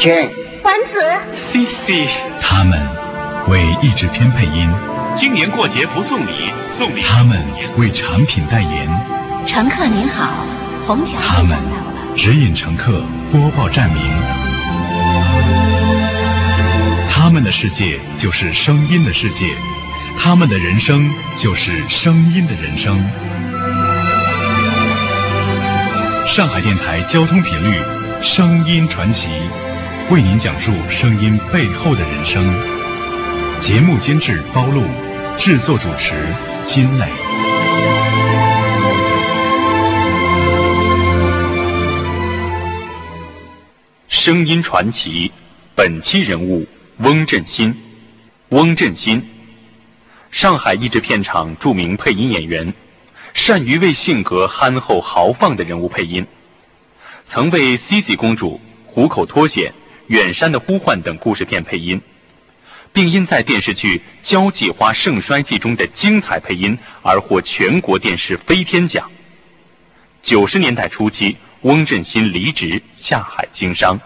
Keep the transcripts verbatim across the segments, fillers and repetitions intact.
圈、 丸子、 C C， 他们为译制片配音。 今年过节不送礼，送礼。 他们为产品代言。 乘客您好，红小姐他们指引乘客播报站名。他们的世界就是声音的世界，他们的人生就是声音的人生。上海电台交通频率声音传奇，为您讲述声音背后的人生。节目监制包露，制作主持金磊。 声音传奇，本期人物翁振兴。翁振兴，上海译制片厂著名配音演员，善于为性格憨厚豪放的人物配音，曾为 C C 公主、虎口脱险、远山的呼唤等故事片配音，并因在电视剧《交际花盛衰记》中的精彩配音而获全国电视飞天奖。九十年代初期，翁振兴离职下海经商。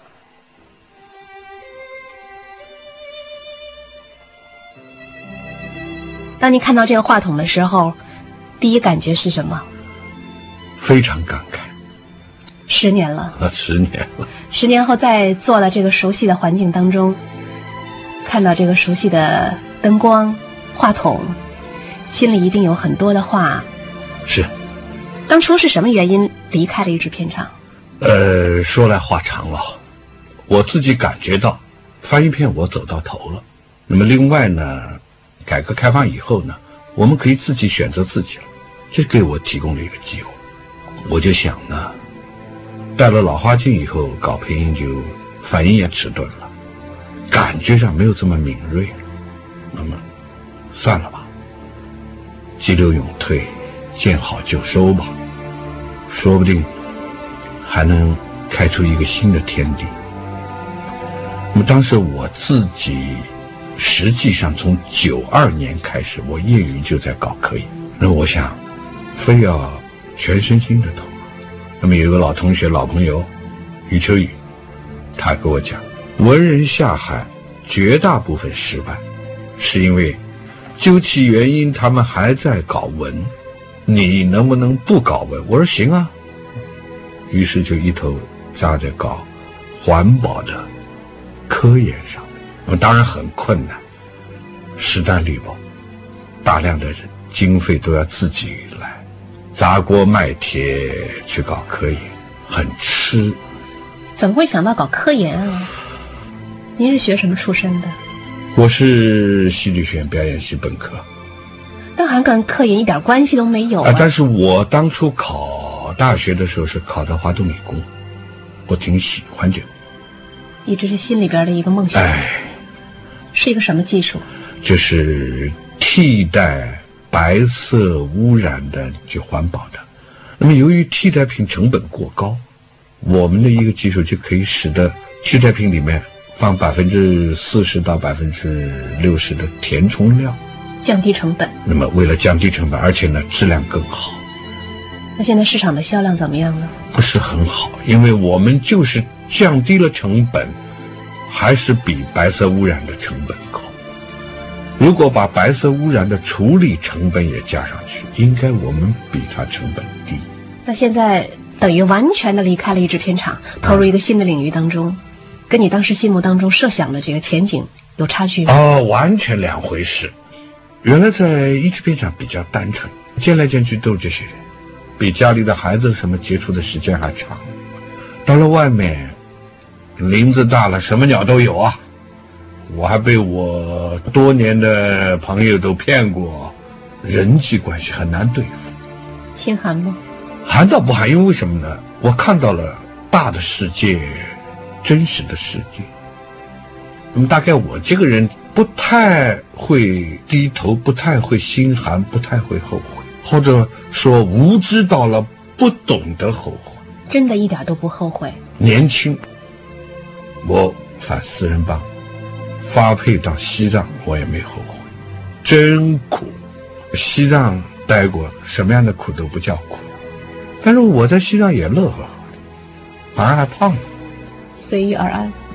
当你看到这个话筒的时候，第一感觉是什么？ 非常感慨。 十年了。 啊，十年了。 十年后，在做了这个熟悉的环境当中，看到这个熟悉的灯光、话筒，心里一定有很多的话。 是。 当初是什么原因离开了译制片厂？ 呃，说来话长了。我自己感觉到，翻译片我走到头了。那么另外呢，改革开放以后呢，我们可以自己选择自己了，这给我提供了一个机会。我就想呢，戴了老花镜以后搞配音就反应也迟钝了，感觉上没有这么敏锐了。那么算了吧，急流勇退，见好就收吧，说不定还能开出一个新的天地。那么当时我自己实际上从九二年开始，我业余就在搞科研。那我想，非要全身心的投入。那么有一个老同学、老朋友余秋雨，他跟我讲，文人下海绝大部分失败，是因为究其原因，他们还在搞文，你能不能不搞文？我说行啊。于是就一头扎在搞环保的科研上。那么当然很困难，势单力薄，大量的经费都要自己来，砸锅卖铁去搞科研，很吃。 怎么会想到搞科研啊？您是学什么出身的？ 我是戏剧学院表演系本科。 但还跟科研一点关系都没有啊！ 啊但是我当初考大学的时候是考的华东理工，我挺喜欢这个， 一直是心里边的一个梦想。 哎， 是一个什么技术？ 就是替代白色污染的去环保的。那么由于替代品成本过高，我们的一个技术就可以使得替代品里面放百分之四十到百分之六十的填充料， 降低成本。 那么为了降低成本，而且呢质量更好。 那现在市场的销量怎么样呢？ 不是很好，因为我们就是降低了成本，还是比白色污染的成本高。如果把白色污染的处理成本也加上去，应该我们比它成本低。 那现在等于完全的离开了译制片厂，投入一个新的领域当中，嗯、跟你当时心目当中设想的这个前景有差距吗？ 哦，完全两回事。原来在译制片厂比较单纯，见来见去都是这些人，比家里的孩子什么接触的时间还长。到了外面，林子大了，什么鸟都有啊。我还被我多年的朋友都骗过，人际关系很难对付。 心寒吗？ 寒倒不寒，因为为什么呢？我看到了大的世界，真实的世界。那么大概我这个人不太会低头，不太会心寒，不太会后悔，或者说无知到了不懂得后悔。 真的一点都不后悔。 年轻，我反四人帮发配到西藏，我也没后悔，真苦。西藏待过，什么样的苦都不叫苦，但是我在西藏也乐呵呵的，反而还胖了。 随遇而安。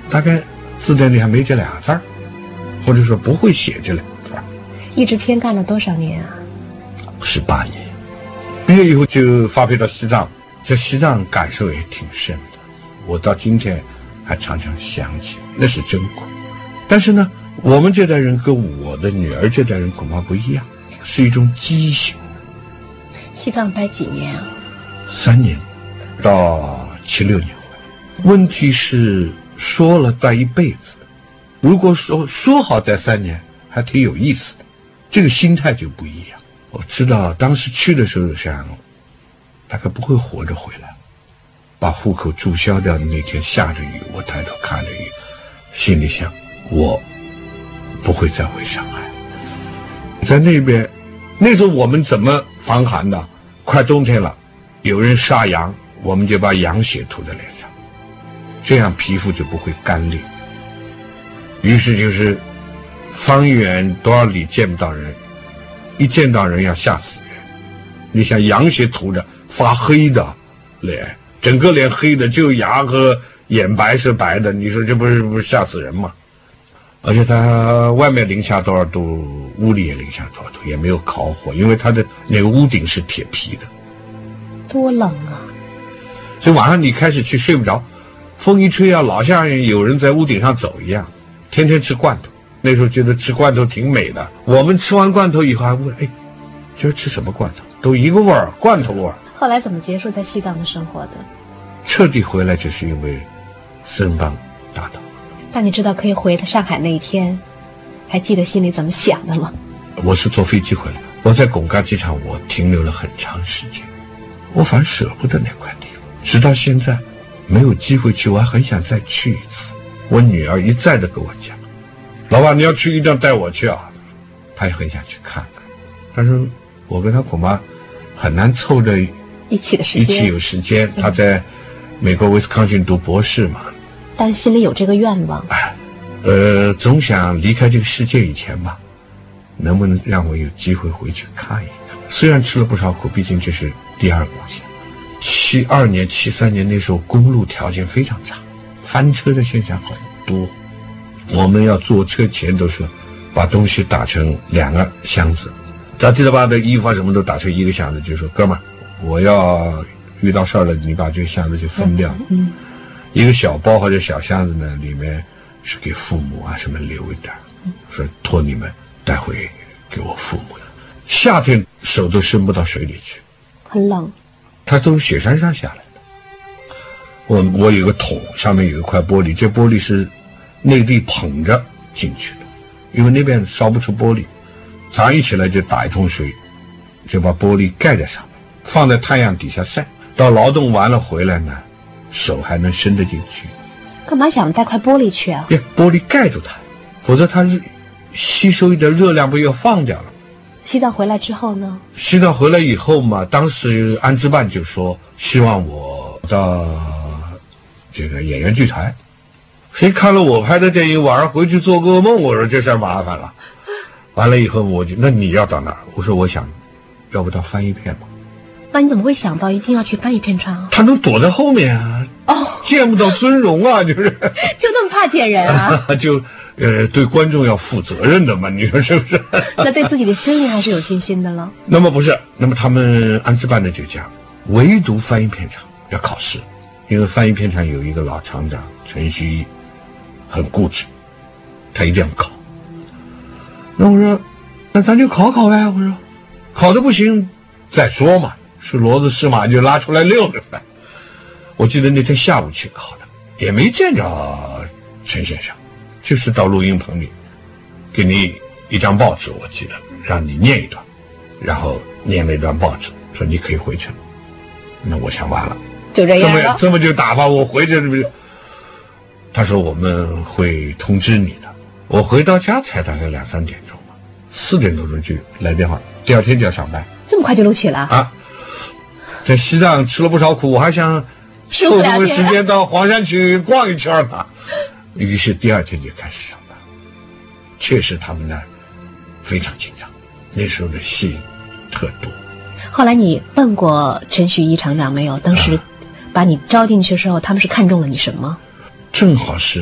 大概字典里还没这俩字儿，或者说不会写这俩字儿。 一支天干了多少年啊？ 十八年。毕业以后就发配到西藏，在西藏感受也挺深的，我到今天还常常想起，那是真苦。但是呢，我们这代人跟我的女儿这代人恐怕不一样，是一种畸形。 西藏待几年啊？ 三年，到七六年回来。问题是说了待一辈子的，如果说说好待三年，还挺有意思的，这个心态就不一样。我知道当时去的时候想，大概不会活着回来。把户口注销掉的那天下着雨，我抬头看着雨，心里想，我不会再回上海。在那边，那时候我们怎么防寒的？快冬天了，有人杀羊，我们就把羊血涂在脸上，这样皮肤就不会干裂。于是就是方圆多少里见不到人，一见到人要吓死人。你想羊血涂着发黑的脸，整个脸黑的，就牙和眼白是白的，你说这不是不是吓死人吗？而且它外面零下多少度，屋里也零下多少度，也没有烤火，因为它的那个屋顶是铁皮的。 多冷啊！ 所以晚上你开始去睡不着，风一吹啊，老像有人在屋顶上走一样。天天吃罐头，那时候觉得吃罐头挺美的。我们吃完罐头以后还问，哎，今儿吃什么罐头？都一个味儿，罐头味儿。 后来怎么结束在西藏的生活的？ 彻底回来就是因为森邦大逃。 但你知道可以回上海那一天，还记得心里怎么想的吗？ 我是坐飞机回来，我在拱嘎机场我停留了很长时间，我反舍不得那块地方，直到现在没有机会去，我还很想再去一次。我女儿一再的跟我讲，老爸你要去一定要带我去啊，她也很想去看看，但是我跟她恐怕很难凑着一起的时间， 一起有时间。她在美国威斯康星读博士嘛， 但是心里有这个愿望。 哎，呃，总想离开这个世界以前吧，能不能让我有机会回去看一看？虽然吃了不少苦，毕竟这是第二故乡。七二年、七三年那时候公路条件非常差，翻车的现象很多。我们要坐车前都是把东西打成两个箱子，杂七杂八的衣服啊什么都打成一个箱子，就说哥们儿，我要遇到事儿了，你把这个箱子就分掉。 嗯。嗯， 一个小包或者小箱子呢，里面是给父母啊什么留一点，说托你们带回给我父母的。夏天手都伸不到水里去， 很冷。 它都是雪山上下来的。我我有个桶，上面有一块玻璃，这玻璃是内地捧着进去的，因为那边烧不出玻璃，早上一起来就打一桶水，就把玻璃盖在上面，放在太阳底下晒。到劳动完了回来呢，手还能伸得进去。 干嘛想带块玻璃去啊？ 玻璃盖住它，否则它吸收一点热量不要放掉了。 西藏回来之后呢？ 西藏回来以后嘛，当时安支办就说希望我到这个演员剧团。谁看了我拍的电影，晚上回去做噩梦，我说这事儿麻烦了。完了以后我就，那你要到哪儿？我说我想要不到翻译片吧。 那你怎么会想到一定要去翻译片场啊？ 他能躲在后面啊， 哦， 见不到尊荣啊，就是就那么怕见人啊？ 就呃对观众要负责任的嘛，你说是不是？ 那对自己的声音还是有信心的了。 那么不是，那么他们安支办的就讲，唯独翻译片场要考试，因为翻译片场有一个老厂长陈旭一，很固执，他一定要考。那我说，那咱就考考呗。我说，考的不行再说嘛。是骡子是马就拉出来溜着呗。我记得那天下午去考的，也没见着陈先生，就是到录音棚里给你一张报纸，我记得让你念一段，然后念了一段报纸，说你可以回去了。那我想完了， 就这样了， 这么这么就打发我回去，是不是？他说我们会通知你的。我回到家才大概两三点钟吧，四点多钟就来电话，第二天就要上班。 这么快就录取了啊？在西藏吃了不少苦，我还想凑这个时间到黄山去逛一圈呢。于是第二天就开始上班。确实他们那儿非常紧张，那时候的戏特多。 后来你问过陈旭一厂长没有？当时把你招进去的时候，他们是看中了你什么？ 正好是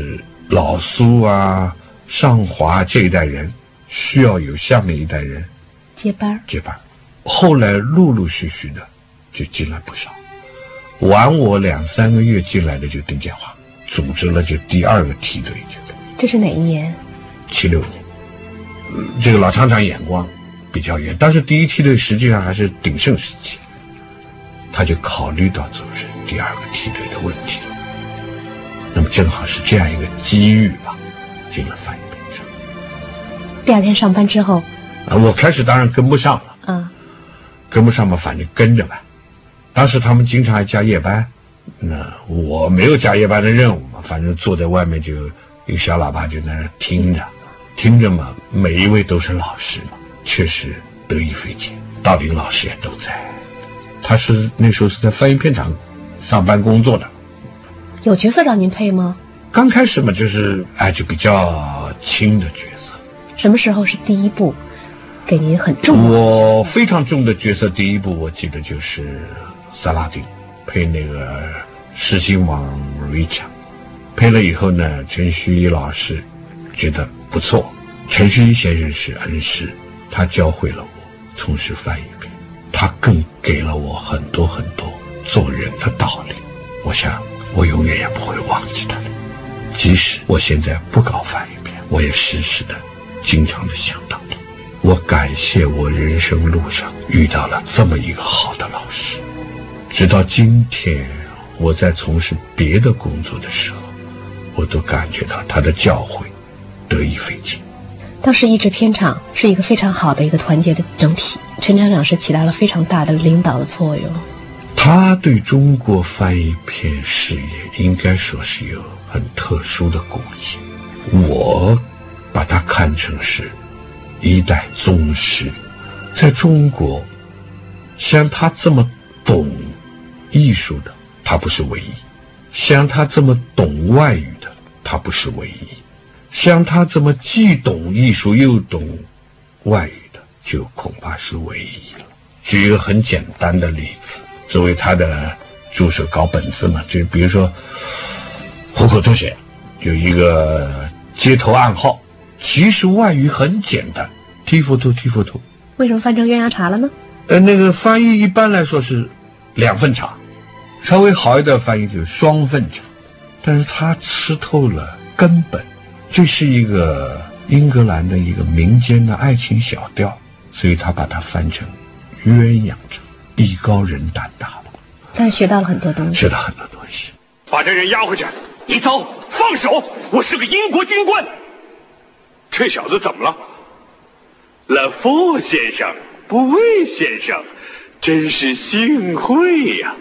老苏啊、尚华这一代人需要有下面一代人接班接班。后来陆陆续续的就进来不少，晚我两三个月进来的就丁建华，组织了就第二个梯队。 这是哪一年？ 七六年。嗯，这个老厂长眼光比较远，但是第一梯队实际上还是鼎盛时期，他就考虑到组织第二个梯队的问题。那么正好是这样一个机遇吧，进了翻译编程。 第二天上班之后， 啊，我开始当然跟不上了， 嗯， 跟不上嘛，反正跟着呗。当时他们经常还加夜班，那我没有加夜班的任务嘛，反正坐在外面就一个小喇叭就在那听着，听着嘛，每一位都是老师嘛，确实得意费劲。道林老师也都在，他是那时候是在翻译片场上班工作的。 有角色让您配吗？ 刚开始嘛，就是哎，就比较轻的角色。 什么时候是第一部给您很重的？ 我非常重的角色，第一部我记得就是萨拉丁，配那个狮心王 Richard。配了以后呢，陈旭一老师觉得不错。陈旭一先生是恩师，他教会了我从事翻译片，他更给了我很多很多做人的道理。我想我永远也不会忘记他的。即使我现在不搞翻译片，我也时时的经常的想到他。我感谢我人生路上遇到了这么一个好的老师。直到今天我在从事别的工作的时候，我都感觉到他的教诲得意费劲。 当时译制片场是一个非常好的一个团结的整体，陈厂长是起到了非常大的领导的作用。 他对中国翻译片事业应该说是有很特殊的贡献，我把他看成是一代宗师。在中国像他这么懂艺术的他不是唯一，像他这么懂外语的他不是唯一，像他这么既懂艺术又懂外语的就恐怕是唯一了。举一个很简单的例子，作为他的助手搞本子嘛，就比如说虎口脱险有一个街头暗号，其实外语很简单，踢佛图踢佛图。 为什么翻成鸳鸯茶了呢？ 呃，那个翻译一般来说是两份茶，稍微好一点翻译就是双份茶，但是他吃透了根本，这是一个英格兰的一个民间的爱情小调，所以他把它翻成鸳鸯茶，艺高人胆大了。 他学到了很多东西， 学到很多东西。 把这人押回去！你走，放手！我是个英国军官。这小子怎么了？勒福先生，布威先生，真是幸会呀！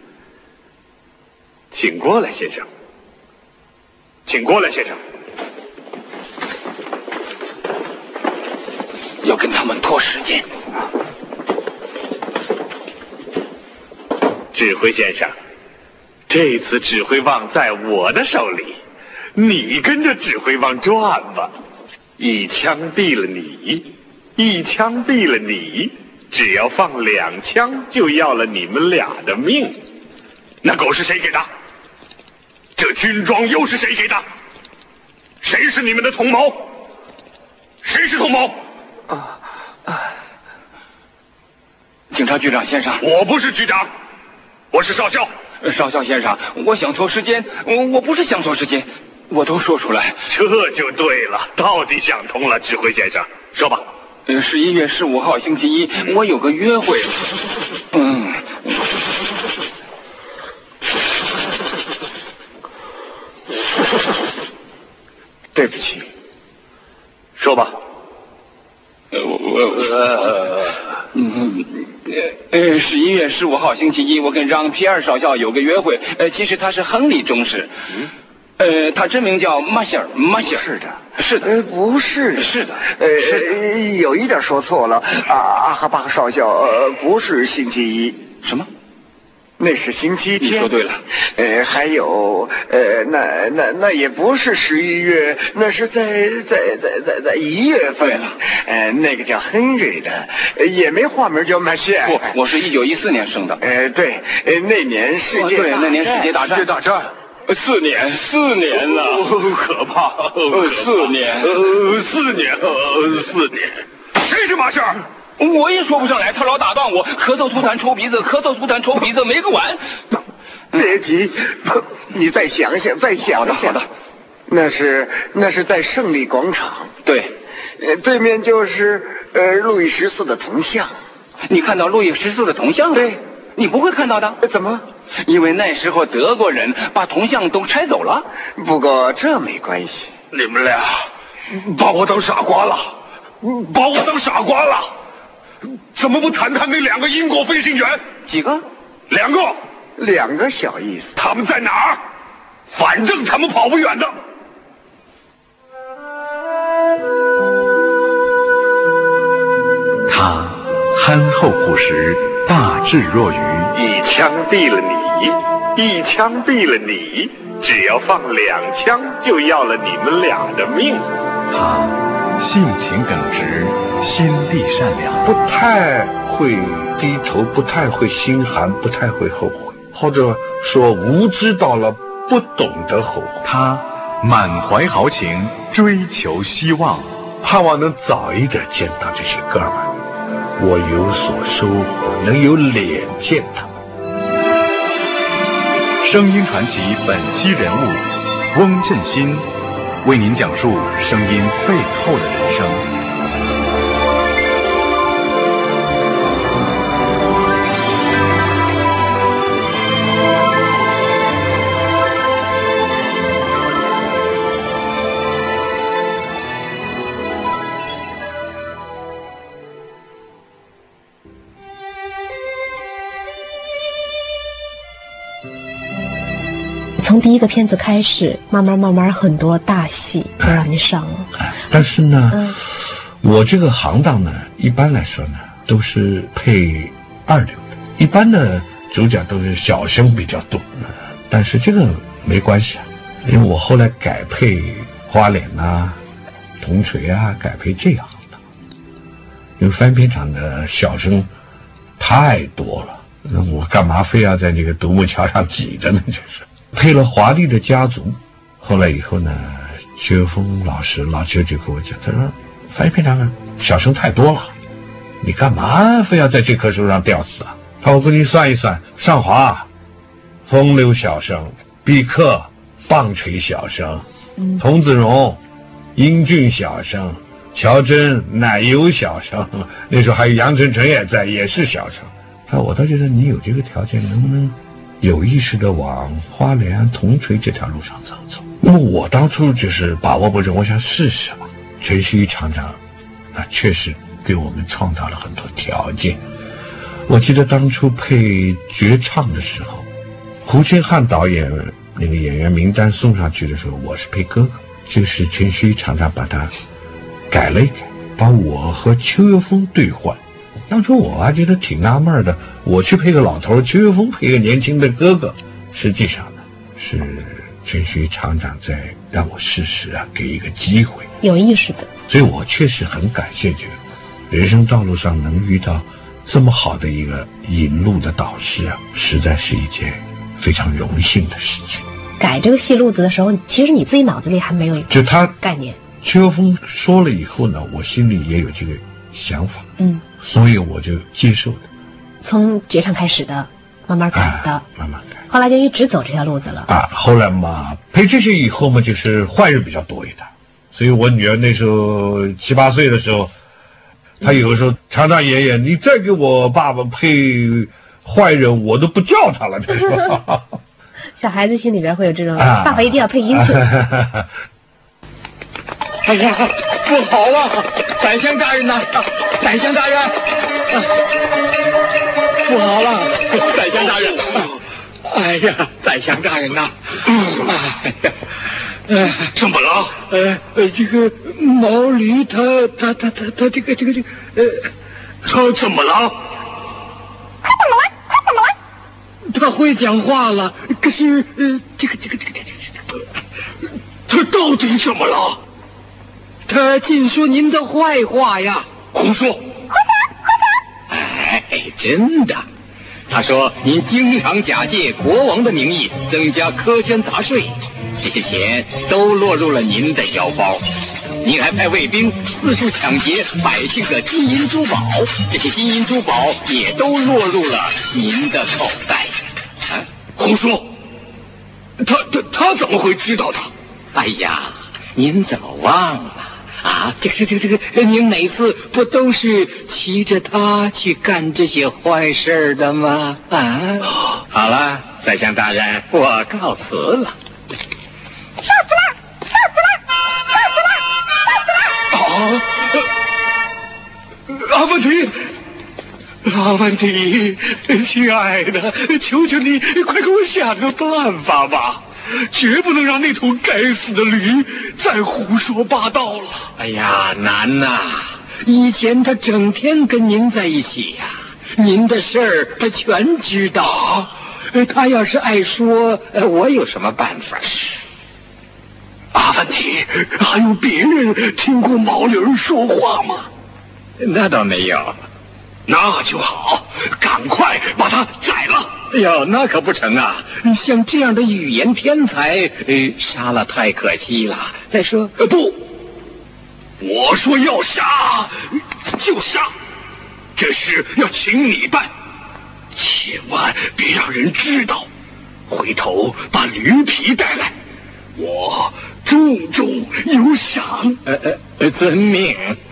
请过来，先生。请过来，先生。 要跟他们拖时间。 指挥先生，这次指挥棒在我的手里，你跟着指挥棒转吧。一枪毙了你，一枪毙了你，只要放两枪就要了你们俩的命。那狗是谁给的？这军装又是谁给的？谁是你们的同谋？谁是同谋？ 啊啊！警察局长先生， 我不是局长，我是少校。 少校先生，我想拖时间，我我不是想拖时间，我都说出来。 这就对了，到底想通了，指挥先生，说吧。 呃，十一月十五号星期一，我有个约会。嗯。 对不起，说吧。 呃，我我呃嗯呃，十一月十五号星期一，我跟让皮尔少校有个约会。呃，其实他是亨利中士。嗯。呃，他真名叫马歇尔，马歇尔。 是的， 是的， 呃，不是， 是的， 呃，是有一点说错了啊，阿哈巴少校，呃，不是星期一。 什么？ 那是星期天。 你说对了。 呃，还有，呃，那那那也不是十一月，那是在在在在在一月份。 对了， 呃，那个叫亨瑞的，呃、也没化名叫马歇尔。 不，我是一九一四年生的。 呃，对，呃，那年世界大战、 哦、对，那年世界大战。 世界大战。 四年，四年了， 哦、可怕！ 呃，四年， 呃，四年，呃，四年，谁是马夏？ 我也说不上来，他老打断我，咳嗽吐痰抽鼻子，咳嗽吐痰抽鼻子，没个完。 别急，你再想想，再想想。 好的， 那是那是在胜利广场， 对， 呃，对面就是呃路易十四的铜像。 你看到路易十四的铜像了？ 对， 你不会看到的。 怎么？ 因为那时候德国人把铜像都拆走了。 不过这没关系。 你们俩把我当傻瓜了，把我当傻瓜了。怎么不谈谈那两个英国飞行员？ 几个？ 两个。 两个小意思。 他们在哪儿？反正他们跑不远的。 他憨厚朴实，大智若愚。 一枪毙了你，一枪毙了你，只要放两枪，就要了你们俩的命。 他性情耿直，心地善良， 不太会低头，不太会心寒，不太会后悔，或者说无知到了不懂得后悔。 他满怀豪情，追求希望， 盼望能早一点见到这些哥们儿，我有所收获，能有脸见他们。 声音传奇本期人物翁振兴，为您讲述声音背后的人生。 从第一个片子开始，慢慢慢慢很多大戏都让你上了。 但是呢， 嗯， 我这个行当呢，一般来说呢，都是配二流的，一般的主角都是小生比较多。但是这个没关系啊，因为我后来改配花脸啊、铜锤啊，改配这样的。因为翻片场的小生太多了，那我干嘛非要在这个独木桥上挤着呢？就是配了华丽的家族。后来以后呢，薛峰老师老邱就跟我讲，他说翻译片场小生太多了，你干嘛非要在这棵树上吊死啊？他我给你算一算，上华风流小生，毕克棒槌小生， 嗯， 童子荣英俊小生，乔真奶油小生，那时候还有杨晨晨也在，也是小生。他我倒觉得你有这个条件，能不能有意识的往花莲铜锤这条路上走走？那么我当初就是把握不住，我想试试吧。陈旭厂长那确实给我们创造了很多条件。我记得当初配绝唱的时候，胡千汉导演那个演员名单送上去的时候，我是配哥哥，就是陈旭厂长把它改了一改，把我和邱岳峰兑换。当初我还觉得挺纳闷的，我去配个老头，邱岳峰配个年轻的哥哥。实际上呢，是陈旭厂长在让我试试啊，给一个机会， 有意识的。 所以我确实很感谢这个人生道路上能遇到这么好的一个引路的导师啊，实在是一件非常荣幸的事情。 改这个戏路子的时候，其实你自己脑子里还没有就他概念。 邱岳峰说了以后呢，我心里也有这个想法， 嗯， 所以我就接受的。 从绝唱开始的，慢慢改的， 啊、慢慢改， 后来就一直走这条路子了。 啊，后来嘛，配这些以后嘛，就是坏人比较多一点，所以我女儿那时候七八岁的时候，她有的时候常常爷爷，你再给我爸爸配坏人，我都不叫他了。 小孩子心里边会有这种， 啊、 爸爸一定要配音去。 哎呀，不好了！宰相大人呐、啊，宰相大人、啊，不好了！宰相大人，哎呀，宰相大人呐、啊，哎呀，呃， 怎么了？ 呃呃，这个毛驴他他他他他这个这个这个呃， 他怎么了？ 他怎么了？他怎么了？ 他会讲话了，可是呃，这个这个这个这个这个， 他到底怎么了？ 他尽说您的坏话呀！ 胡说！ 哎，真的， 他说您经常假借国王的名义增加苛捐杂税，这些钱都落入了您的腰包。您还派卫兵四处抢劫百姓的金银珠宝，这些金银珠宝也都落入了您的口袋。 啊，胡说！他他他怎么会知道的？ 哎呀，您怎么忘了啊？这个这个这个，您每次不都是骑着他去干这些坏事的吗？啊，好了，宰相大人，我告辞了。 杀死了！杀死了！杀死了！杀死了！ 啊！阿凡提，阿凡提，亲爱的，求求你，快给我想个办法吧！绝不能让那头该死的驴再胡说八道了。 哎呀，难呐！以前他整天跟您在一起呀、啊，您的事儿他全知道。啊、他要是爱说，我有什么办法？ 阿凡提，还有别人听过毛驴说话吗？ 那倒没有。 那就好，赶快把他宰了。 哎呦，那可不成啊！像这样的语言天才，呃，杀了太可惜了。再说， 呃，不，我说要杀就杀，这事要请你办，千万别让人知道。回头把驴皮带来，我重重有赏。 呃呃呃，遵命。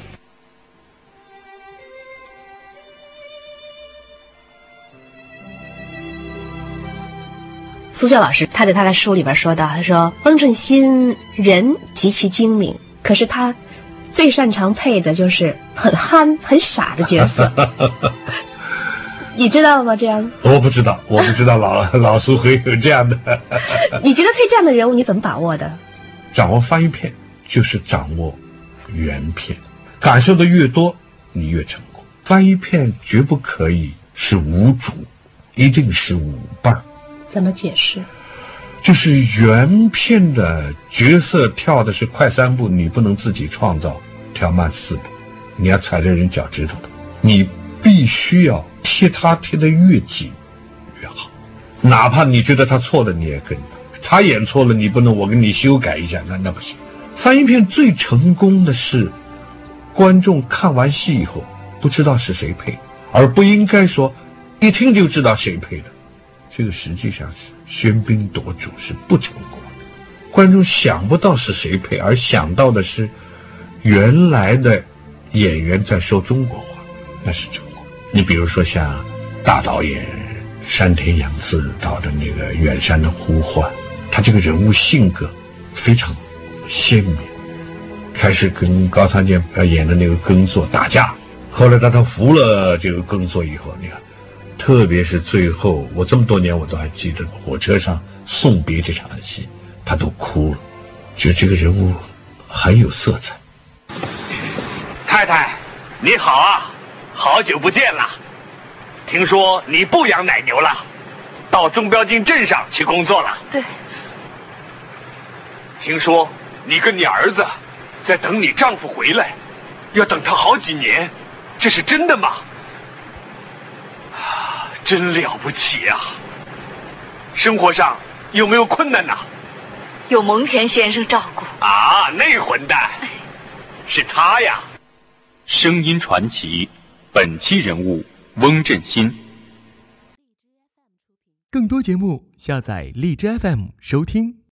苏教老师他在他的书里边说到，他说翁振兴人极其精明，可是他最擅长配的就是很憨很傻的角色。你知道吗？这样我不知道，我不知道老老苏会有这样的。 你觉得配这样的人物你怎么把握的？ 掌握翻译片就是掌握原片，感受的越多你越成功。翻译片绝不可以是无主，一定是五瓣。 怎么解释？ 就是原片的角色跳的是快三步，你不能自己创造跳慢四步，你要踩着人脚趾头的，你必须要贴他贴得越紧越好，哪怕你觉得他错了你也跟他演错了，你不能我给你修改一下，那那不行。翻译片最成功的是观众看完戏以后不知道是谁配，而不应该说一听就知道谁配的，这个实际上是喧宾夺主，是不成功的。观众想不到是谁配，而想到的是原来的演员在说中国话，那是成功。你比如说像大导演山田洋次导的那个《远山的呼唤》，他这个人物性格非常鲜明。开始跟高仓健演的那个耕作打架，后来当他服了这个耕作以后，你看特别是最后，我这么多年我都还记得火车上送别这场戏，他都哭了，觉得这个人物很有色彩。 太太你好啊，好久不见了，听说你不养奶牛了，到中标津镇上去工作了。 对。 听说你跟你儿子在等你丈夫回来，要等他好几年，这是真的吗？真了不起啊！生活上有没有困难呐？ 有蒙田先生照顾。 啊，那混蛋，是他呀！ 声音传奇，本期人物翁振兴。 更多节目下载荔枝 F M 收听。